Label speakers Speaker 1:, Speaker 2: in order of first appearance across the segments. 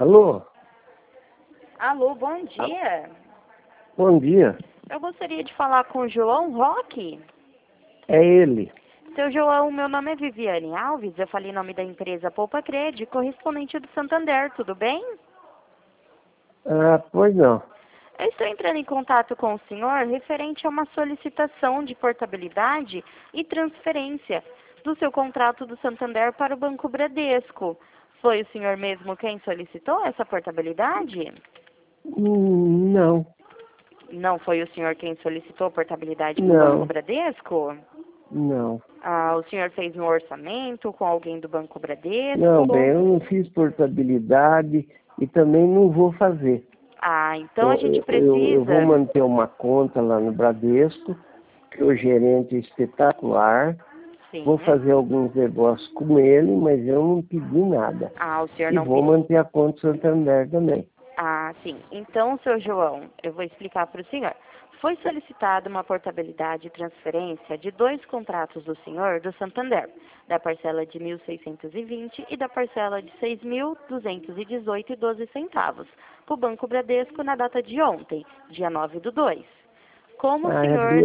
Speaker 1: Alô?
Speaker 2: Alô, bom dia.
Speaker 1: Bom dia.
Speaker 2: Eu gostaria de falar com o João Roque.
Speaker 1: É ele.
Speaker 2: Seu João, meu nome é Viviane Alves, eu falei em nome da empresa Poupa Cred, correspondente do Santander, tudo bem?
Speaker 1: Ah, pois não.
Speaker 2: Eu estou entrando em contato com o senhor referente a uma solicitação de portabilidade e transferência do seu contrato do Santander para o Banco Bradesco. Foi o senhor mesmo quem solicitou essa portabilidade?
Speaker 1: Não.
Speaker 2: Não foi o senhor quem solicitou a portabilidade para o Banco
Speaker 1: Não.
Speaker 2: Bradesco?
Speaker 1: Não.
Speaker 2: Ah, o senhor fez um orçamento com alguém do Banco Bradesco?
Speaker 1: Não, bem, eu não fiz portabilidade e também não vou fazer.
Speaker 2: Ah, então a gente
Speaker 1: Eu vou
Speaker 2: precisa...
Speaker 1: manter uma conta lá no Bradesco, que o gerente é espetacular.
Speaker 2: Sim.
Speaker 1: Vou fazer alguns negócios com ele, mas eu não pedi nada.
Speaker 2: Ah, o senhor
Speaker 1: E
Speaker 2: não
Speaker 1: vou
Speaker 2: pediu.
Speaker 1: manter a conta Santander também.
Speaker 2: Ah, sim. Então, seu João, eu vou explicar para o senhor. Foi solicitada uma portabilidade e transferência de 2 contratos do senhor do Santander, da parcela de 1.620 e da parcela de 6.218,12 para o Banco Bradesco na data de ontem, dia 9/2. Como o
Speaker 1: Ah,
Speaker 2: senhor...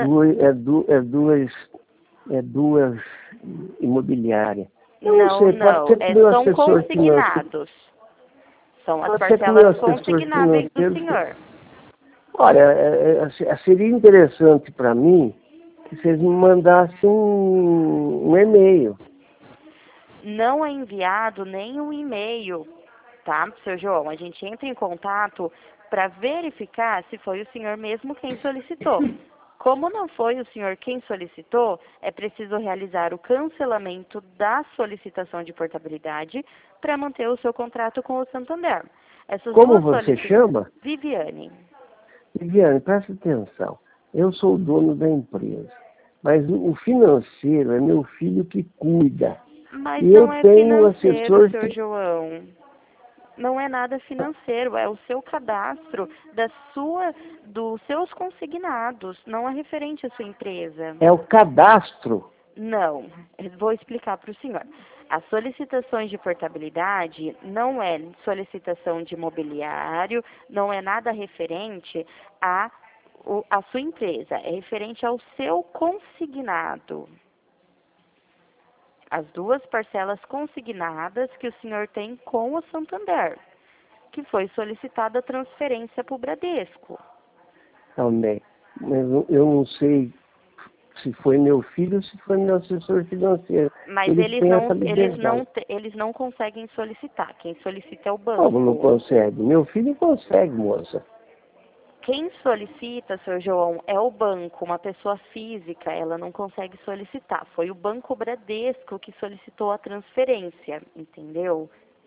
Speaker 1: é duas imobiliárias. Eu não sei, pode ser que meu
Speaker 2: são
Speaker 1: assessor financeiro.
Speaker 2: consignados. São as
Speaker 1: Pode ser que meu
Speaker 2: parcelas
Speaker 1: assessor
Speaker 2: consignáveis do
Speaker 1: financeiro.
Speaker 2: senhor.
Speaker 1: Olha, seria interessante para mim que vocês me mandassem um e-mail.
Speaker 2: Não é enviado nenhum e-mail, tá, seu João? A gente entra em contato para verificar se foi o senhor mesmo quem solicitou. Como não foi o senhor quem solicitou, é preciso realizar o cancelamento da solicitação de portabilidade para manter o seu contrato com o Santander. Essas
Speaker 1: Como
Speaker 2: duas
Speaker 1: você
Speaker 2: solicitações...
Speaker 1: chama?
Speaker 2: Viviane.
Speaker 1: Viviane, presta atenção. Eu sou o dono da empresa, mas o financeiro é meu filho que cuida.
Speaker 2: Mas
Speaker 1: E eu
Speaker 2: não é
Speaker 1: tenho um
Speaker 2: financeiro,
Speaker 1: assessor
Speaker 2: seu João. Não é nada financeiro, é o seu cadastro dos seus consignados, não é referente à sua empresa.
Speaker 1: é o cadastro.
Speaker 2: Não, eu vou explicar para o senhor. As solicitações de portabilidade não é solicitação de mobiliário, não é nada referente à sua empresa, é referente ao seu consignado. As 2 parcelas consignadas que o senhor tem com o Santander, que foi solicitada a transferência para o Bradesco.
Speaker 1: Também. Mas eu não sei se foi meu filho ou se foi meu assessor financeiro.
Speaker 2: Mas
Speaker 1: Eles têm essa liberdade.
Speaker 2: eles não conseguem solicitar. Quem solicita é o
Speaker 1: Como não
Speaker 2: banco.
Speaker 1: consegue? Meu filho consegue, moça.
Speaker 2: Quem solicita, seu João, é o banco, uma pessoa física, ela não consegue solicitar. Foi o Banco Bradesco que solicitou a transferência, entendeu?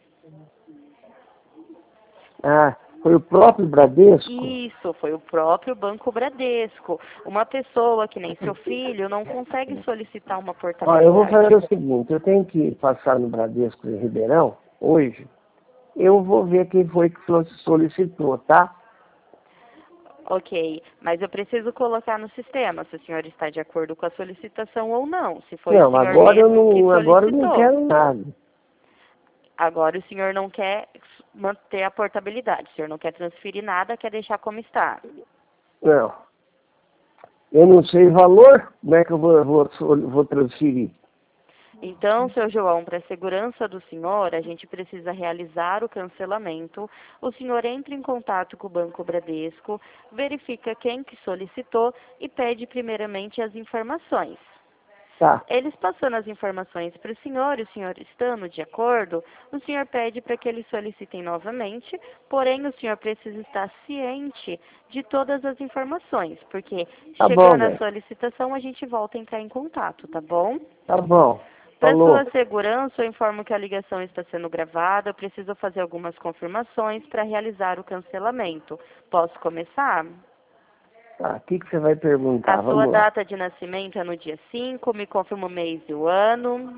Speaker 1: Ah, foi o próprio Bradesco?
Speaker 2: Isso, foi o próprio Banco Bradesco. Uma pessoa que nem seu filho não consegue solicitar uma
Speaker 1: Ó, eu vou fazer
Speaker 2: portabilidade.
Speaker 1: o seguinte, eu tenho que passar no Bradesco em Ribeirão, hoje. Eu vou ver quem foi que solicitou, tá?
Speaker 2: Ok, mas eu preciso colocar no sistema se o senhor está de acordo com a solicitação ou não, se foi o
Speaker 1: Não,
Speaker 2: senhor mesmo que
Speaker 1: agora eu não
Speaker 2: solicitou.
Speaker 1: quero nada.
Speaker 2: Agora o senhor não quer manter a portabilidade, o senhor não quer transferir nada, quer deixar como está.
Speaker 1: Não. Eu não sei valor, como é que eu vou transferir?
Speaker 2: Então, seu João, para a segurança do senhor, a gente precisa realizar o cancelamento. O senhor entra em contato com o Banco Bradesco, verifica quem que solicitou e pede primeiramente as informações.
Speaker 1: Tá,
Speaker 2: Eles passando as informações para o senhor estando de acordo, o senhor pede para que eles solicitem novamente, porém o senhor precisa estar ciente de todas as informações, porque
Speaker 1: tá bom,
Speaker 2: chegando a
Speaker 1: velho.
Speaker 2: solicitação a gente volta a entrar em contato, tá bom?
Speaker 1: Tá bom.
Speaker 2: Para
Speaker 1: Falou.
Speaker 2: sua segurança, eu informo que a ligação está sendo gravada, eu preciso fazer algumas confirmações para realizar o cancelamento. Posso começar?
Speaker 1: Tá, o que você vai perguntar?
Speaker 2: A sua
Speaker 1: Vamos lá.
Speaker 2: data de nascimento é no dia 5. Me confirma o mês e o ano.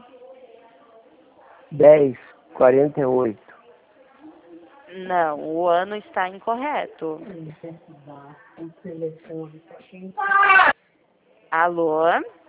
Speaker 1: 10:48.
Speaker 2: Não, o ano está incorreto. Alô?